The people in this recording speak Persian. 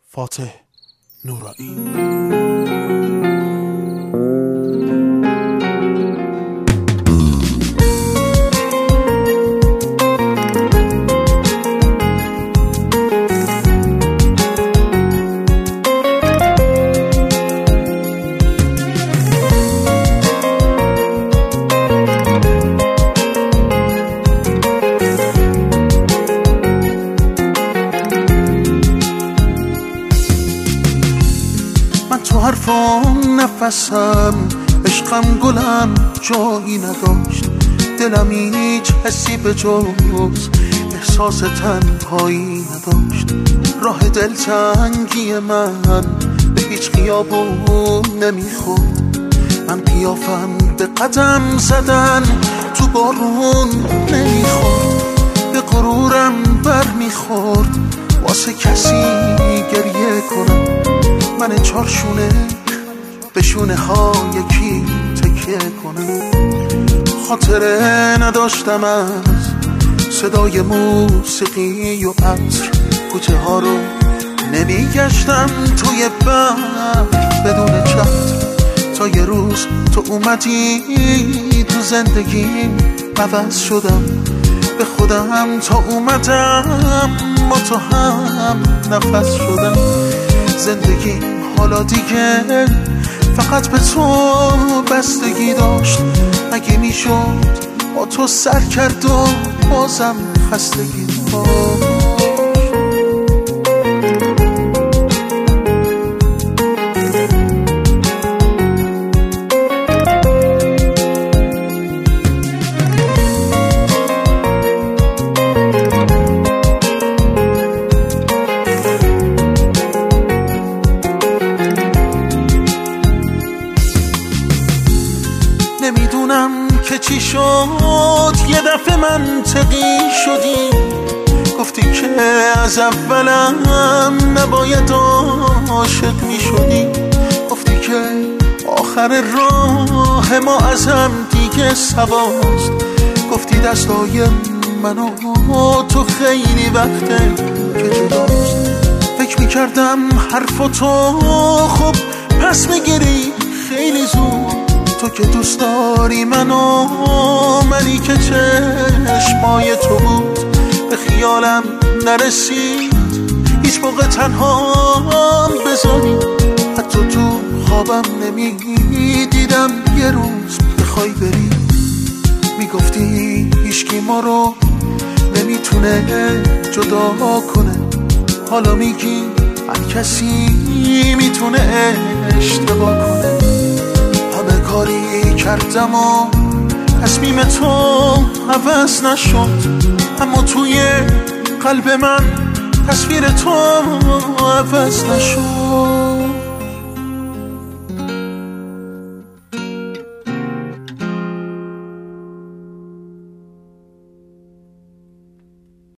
فاتح نورایی. تو حرفام نفسم، عشقم گلم جایی نداشت، دلم هیچ حسی به جز احساس تنهایی نداشت. راه دلتنگی من به هیچ خیابون نمیخورد، من قیافم به قدم زدن تو بارون نمیخورد. به غرورم بر میخورد واسه کسی گریه کنم، من چارشونه به شونه ها یکی تکیه کنم. خاطره نداشتم از صدای موسیقی و عطر، کوچه ها رو نمیگشتم توی بحر بدون چتر، تا یه روز تو اومدی تو زندگیم عوض شدم. به خودم تا اومدم با تو هم نفس شدم. زندگی حالا دیگه فقط به تو بستگی داشت، اگه میشد با تو سر کرد و بازم خستگی داشت. نمیدونم که چی شد، یه دفعه منطقی شدی، گفتی که از اولم نباید عاشق میشدی، گفتی که آخر راه ما ازم دیگه سواست، گفتی دستای من و تو خیلی وقته که جداست. فکر میکردم حرفاتو خب پس میگیری خیلی زود، تو که دوست داری منی که چشمای تو بود. به خیالم نرسید هیچ موقع تنها بذاری، حتی تو خوابم نمیدیدم یه روز بخوای بری. میگفتی هیچکی ما رو نمیتونه جدا کنه، حالا میگی هر کسی میتونه اشتباه کنه. همه کاری کردم و تصمیم تو عوض نشد، اما توی قلب من تصویر تو عوض نشد.